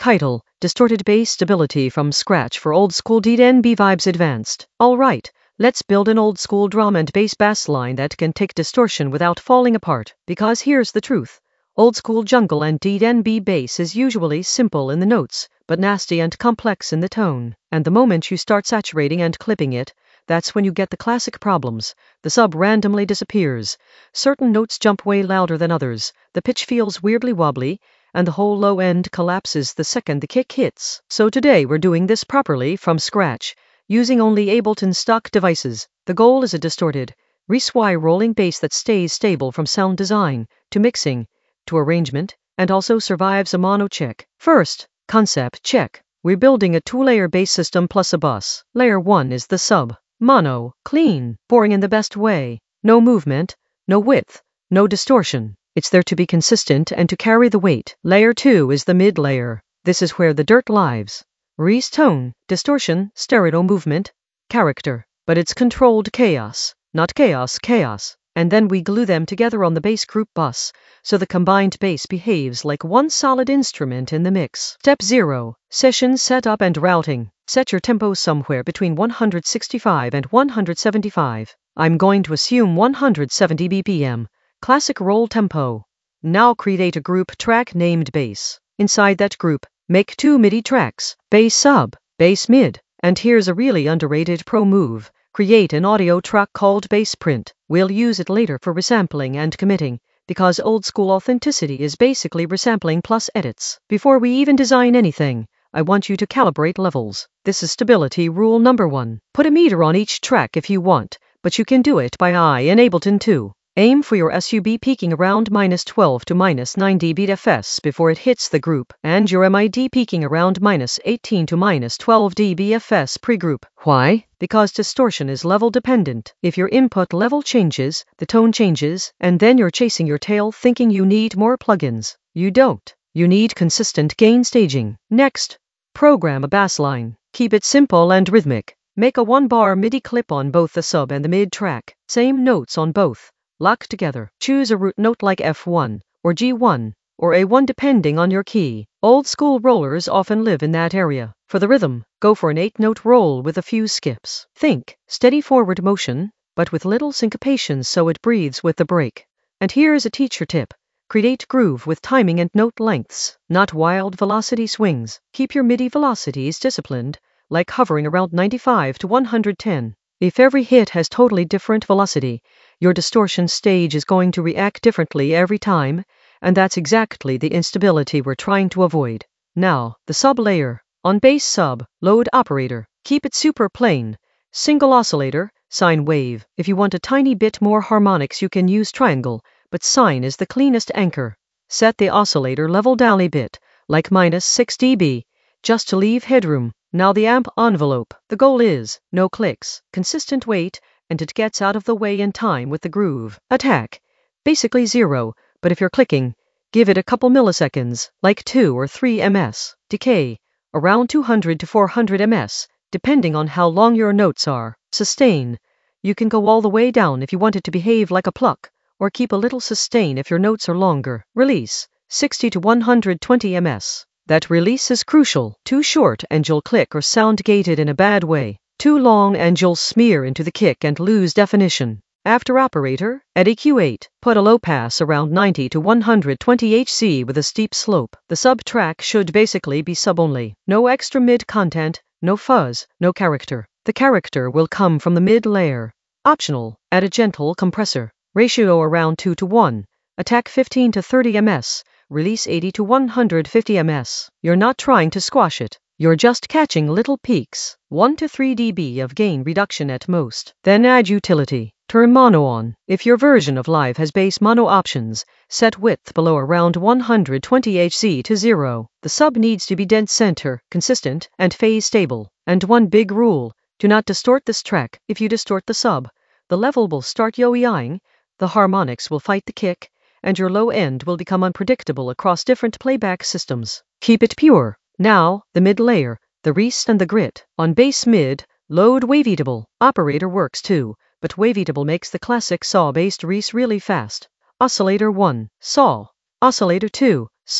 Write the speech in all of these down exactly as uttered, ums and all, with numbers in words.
Title: Distorted Bass Stability from Scratch for Old School D N B Vibes Advanced. Alright, let's build an old school drum and bass bass line that can take distortion without falling apart. Because here's the truth. Old school jungle and D N B bass is usually simple in the notes, but nasty and complex in the tone. And the moment you start saturating and clipping it, that's when you get the classic problems. The sub randomly disappears. Certain notes jump way louder than others. The pitch feels weirdly wobbly, and the whole low end collapses the second the kick hits. So today we're doing this properly from scratch, using only Ableton stock devices. The goal is a distorted, Reese-Y rolling bass that stays stable from sound design, to mixing, to arrangement, and also survives a mono check. First, concept check. We're building a two-layer bass system plus a bus. Layer one is the sub. Mono, clean, boring in the best way. No movement, no width, no distortion. It's there to be consistent and to carry the weight. Layer two is the mid layer. This is where the dirt lives. Reese tone, distortion, stereo movement, character. But it's controlled chaos, not chaos chaos. And then we glue them together on the bass group bus, so the combined bass behaves like one solid instrument in the mix. Step zero. Session setup and routing. Set your tempo somewhere between one hundred sixty-five and one hundred seventy-five. I'm going to assume one hundred seventy B P M. Classic roll tempo. Now create a group track named bass. Inside that group, make two MIDI tracks, bass sub, bass mid. And here's a really underrated pro move. Create an audio track called bass print. We'll use it later for resampling and committing, because old school authenticity is basically resampling plus edits. Before we even design anything, I want you to calibrate levels. This is stability rule number one. Put a meter on each track if you want, but you can do it by eye in Ableton too. Aim for your sub peaking around minus twelve to minus nine decibels F S before it hits the group, and your mid peaking around minus eighteen to minus twelve decibels F S pre-group. Why? Because distortion is level dependent. If your input level changes, the tone changes, and then you're chasing your tail thinking you need more plugins. You don't. You need consistent gain staging. Next, program a bass line. Keep it simple and rhythmic. Make a one-bar MIDI clip on both the sub and the mid track. Same notes on both. Lock together. Choose a root note like F one, or G one, or A one depending on your key. Old school rollers often live in that area. For the rhythm, go for an eight-note roll with a few skips. Think steady forward motion, but with little syncopation so it breathes with the break. And here is a teacher tip. Create groove with timing and note lengths, not wild velocity swings. Keep your MIDI velocities disciplined, like hovering around ninety-five to one hundred ten. If every hit has totally different velocity, your distortion stage is going to react differently every time, and that's exactly the instability we're trying to avoid. Now, the sub layer. On bass sub, load operator. Keep it super plain. Single oscillator, sine wave. If you want a tiny bit more harmonics you can use triangle, but sine is the cleanest anchor. Set the oscillator level down a bit, like minus six decibels, just to leave headroom. Now the amp envelope. The goal is no clicks, consistent weight, and it gets out of the way in time with the groove. Attack. Basically zero, but if you're clicking, give it a couple milliseconds, like two or three milliseconds. Decay. Around two hundred to four hundred milliseconds, depending on how long your notes are. Sustain. You can go all the way down if you want it to behave like a pluck, or keep a little sustain if your notes are longer. Release. sixty to one hundred twenty milliseconds. That release is crucial. Too short and you'll click or sound gated in a bad way. Too long and you'll smear into the kick and lose definition. After operator, at E Q eight, put a low pass around ninety to one hundred twenty hertz with a steep slope. The sub track should basically be sub only. No extra mid content, no fuzz, no character. The character will come from the mid layer. Optional, add a gentle compressor. Ratio around two to one. Attack fifteen to thirty milliseconds. Release eighty to one hundred fifty milliseconds. You're not trying to squash it. You're just catching little peaks. one to three decibels of gain reduction at most. Then add utility. Turn mono on. If your version of Live has bass mono options, set width below around one hundred twenty hertz to zero. The sub needs to be dead center, consistent, and phase stable. And one big rule, do not distort this track. If you distort the sub, the level will start yo-yoing, the harmonics will fight the kick, and your low end will become unpredictable across different playback systems. Keep it pure. Now, the mid layer, the Reese and the grit. On bass mid, load waveatable. Operator works too, but waveatable makes the classic saw-based Reese really fast. Oscillator one, saw. Oscillator two, saw.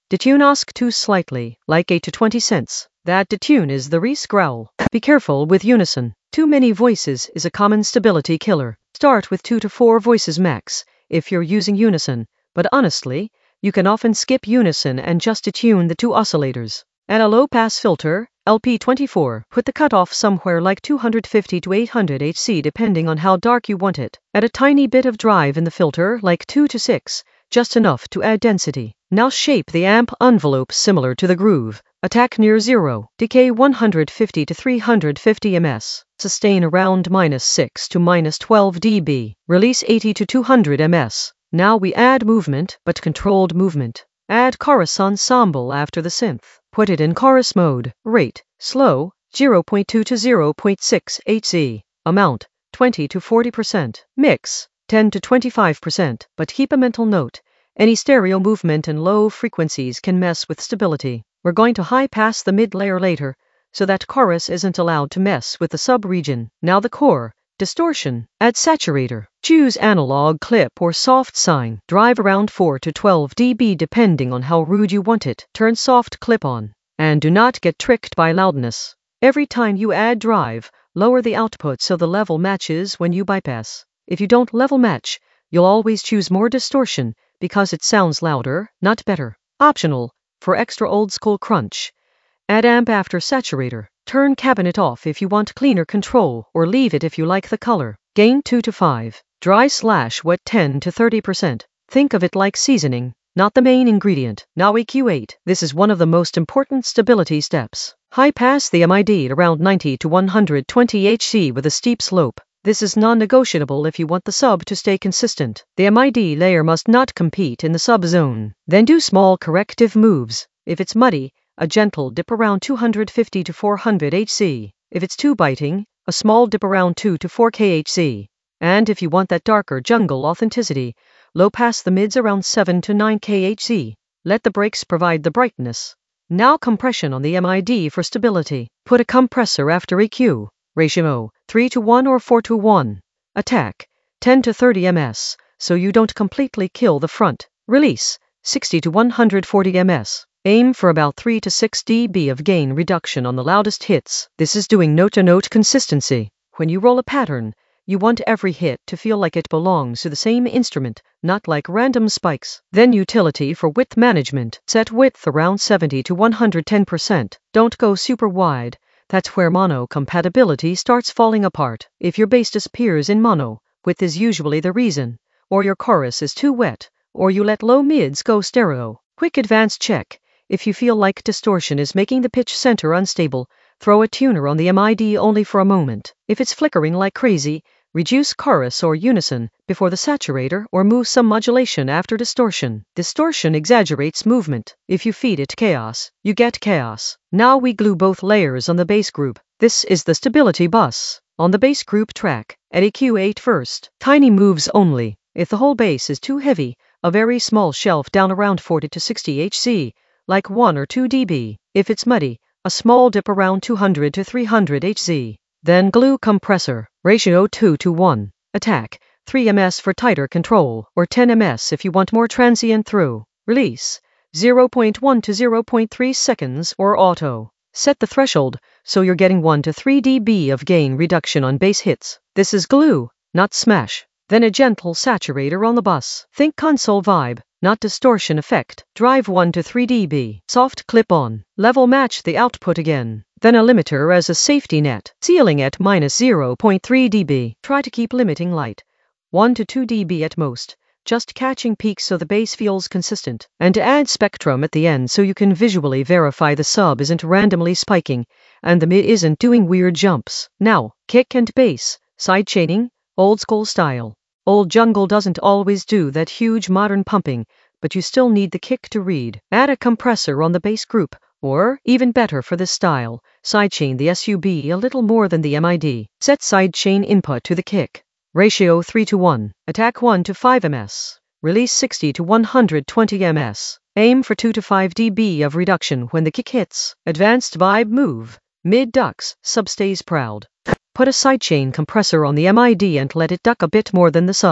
Detune ask too slightly, like eight to twenty cents. That detune is the Reese growl. Be careful with unison. Too many voices is a common stability killer. Start with two to four voices max if you're using unison, but honestly, you can often skip unison and just detune the two oscillators. Add a low-pass filter, L P twenty-four. Put the cutoff somewhere like two hundred fifty to eight hundred hertz depending on how dark you want it. Add a tiny bit of drive in the filter, like two to six, just enough to add density. Now shape the amp envelope similar to the groove. Attack near zero. Decay one hundred fifty to three hundred fifty millimeters. Sustain around minus six to minus twelve decibels. Release eighty to two hundred millimeters. Now we add movement, but controlled movement. Add chorus ensemble after the synth. Put it in chorus mode. Rate, slow, zero point two to zero point six hertz. Amount, twenty to forty percent. Mix, ten to twenty-five percent. But keep a mental note. Any stereo movement in low frequencies can mess with stability. We're going to high pass the mid layer later, so that chorus isn't allowed to mess with the sub-region. Now the core. Distortion. Add saturator. Choose analog clip or soft sine. Drive around four to twelve decibels depending on how rude you want it. Turn soft clip on. And do not get tricked by loudness. Every time you add drive, lower the output so the level matches when you bypass. If you don't level match, you'll always choose more distortion because it sounds louder, not better. Optional. For extra old school crunch. Add amp after saturator. Turn cabinet off if you want cleaner control, or leave it if you like the color. Gain two to five. Dry slash wet ten to thirty percent. Think of it like seasoning, not the main ingredient. Now E Q eight. This is one of the most important stability steps. High pass the M I D at around ninety to one hundred twenty hertz with a steep slope. This is non-negotiable if you want the sub to stay consistent. The M I D layer must not compete in the sub zone. Then do small corrective moves. If it's muddy, a gentle dip around two hundred fifty to four hundred hertz. If it's too biting, a small dip around two to four kilohertz. And if you want that darker jungle authenticity, low pass the mids around seven to nine kilohertz. Let the breaks provide the brightness. Now compression on the M I D for stability. Put a compressor after E Q. Ratio three to one or four to one. Attack ten to thirty millimeters, so you don't completely kill the front. Release sixty to one hundred forty millimeters. Aim for about three to six decibels of gain reduction on the loudest hits. This is doing note-to-note consistency. When you roll a pattern, you want every hit to feel like it belongs to the same instrument, not like random spikes. Then utility for width management. Set width around seventy to one hundred ten percent. Don't go super wide. That's where mono compatibility starts falling apart. If your bass disappears in mono, width is usually the reason, or your chorus is too wet, or you let low mids go stereo. Quick advanced check. If you feel like distortion is making the pitch center unstable, throw a tuner on the M I D only for a moment. If it's flickering like crazy, reduce chorus or unison before the saturator or move some modulation after distortion. Distortion exaggerates movement. If you feed it chaos, you get chaos. Now we glue both layers on the bass group. This is the stability bus. On the bass group track, at E Q eight first, tiny moves only. If the whole bass is too heavy, a very small shelf down around forty to sixty hertz, like one or two decibels. If it's muddy, a small dip around two hundred to three hundred hertz. Then glue compressor, ratio two to one. Attack, three millimeters for tighter control, or ten millimeters if you want more transient through. Release, zero point one to zero point three seconds or auto. Set the threshold, so you're getting one to three decibels of gain reduction on bass hits. This is glue, not smash. Then a gentle saturator on the bus. Think console vibe, not distortion effect. Drive one to three decibels. Soft clip on. Level match the output again. Then a limiter as a safety net. Ceiling at minus zero point three decibels. Try to keep limiting light. one to two decibels at most. Just catching peaks so the bass feels consistent. And add spectrum at the end so you can visually verify the sub isn't randomly spiking, and the mid isn't doing weird jumps. Now, kick and bass. Side chaining, old school style. Old jungle doesn't always do that huge modern pumping, but you still need the kick to read. Add a compressor on the bass group, or, even better for this style, sidechain the sub a little more than the M I D. Set sidechain input to the kick. Ratio three to one. Attack one to five millimeters. Release sixty to one hundred twenty millimeters. Aim for two to five decibels of reduction when the kick hits. Advanced vibe move. Mid ducks, sub stays proud. Put a sidechain compressor on the M I D and let it duck a bit more than the sub.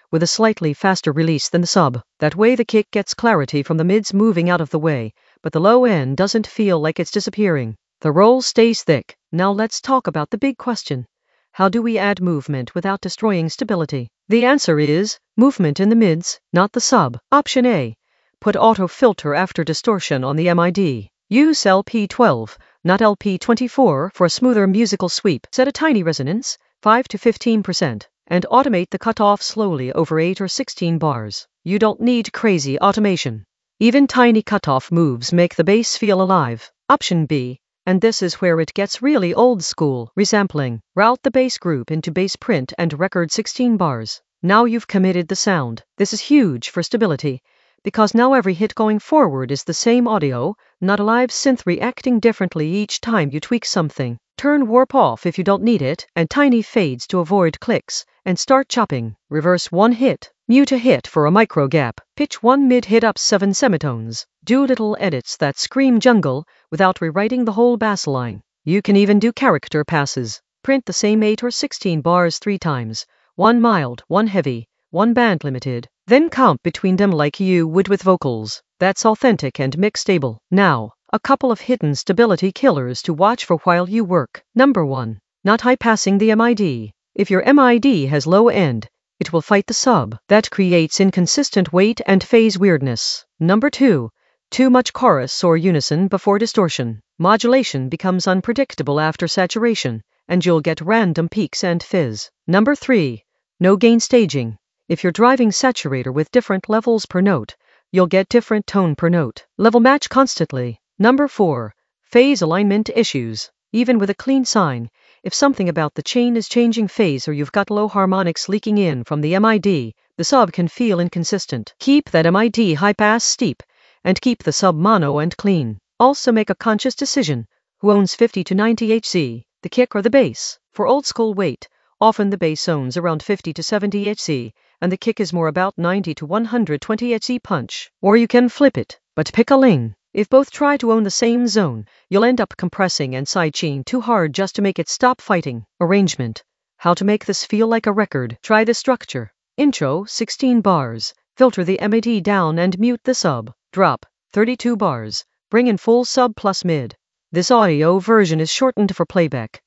with a slightly faster release than the sub. That way the kick gets clarity from the mids moving out of the way, but the low end doesn't feel like it's disappearing. The roll stays thick. Now let's talk about the big question. How do we add movement without destroying stability? The answer is movement in the mids, not the sub. Option A. Put auto filter after distortion on the M I D. Use L P twelve, not L P twenty-four, for a smoother musical sweep. Set a tiny resonance, five to fifteen percent, and automate the cutoff slowly over eight or sixteen bars. You don't need crazy automation. Even tiny cutoff moves make the bass feel alive. Option B. And this is where it gets really old school. Resampling. Route the bass group into bass print and record sixteen bars. Now you've committed the sound. This is huge for stability, because now every hit going forward is the same audio, not a live synth reacting differently each time you tweak something. Turn warp off if you don't need it, and tiny fades to avoid clicks, and start chopping. Reverse one hit. Mute a hit for a micro gap. Pitch one mid hit up seven semitones. Do little edits that scream jungle without rewriting the whole bass line. You can even do character passes. Print the same eight or sixteen bars three times. One mild, one heavy, one band limited. Then comp between them like you would with vocals. That's authentic and mix stable. Now, a couple of hidden stability killers to watch for while you work. Number one. Not high passing the M I D. If your M I D has low end, it will fight the sub. That creates inconsistent weight and phase weirdness. Number two. Too much chorus or unison before distortion. Modulation becomes unpredictable after saturation, and you'll get random peaks and fizz. Number three. No gain staging. If you're driving saturator with different levels per note, you'll get different tone per note. Level match constantly. Number four. Phase alignment issues. Even with a clean sine, if something about the chain is changing phase or you've got low harmonics leaking in from the M I D, the sub can feel inconsistent. Keep that M I D high pass steep, and keep the sub mono and clean. Also make a conscious decision. Who owns fifty to ninety hertz, the kick or the bass? For old school weight, often the bass owns around fifty to seventy hertz, and the kick is more about ninety to one hundred twenty hertz punch. Or you can flip it, but pick a lane. If both try to own the same zone, you'll end up compressing and sidechain too hard just to make it stop fighting. Arrangement. How to make this feel like a record. Try the structure. Intro, sixteen bars. Filter the M I D down and mute the sub. Drop, thirty-two bars. Bring in full sub plus mid. This audio version is shortened for playback.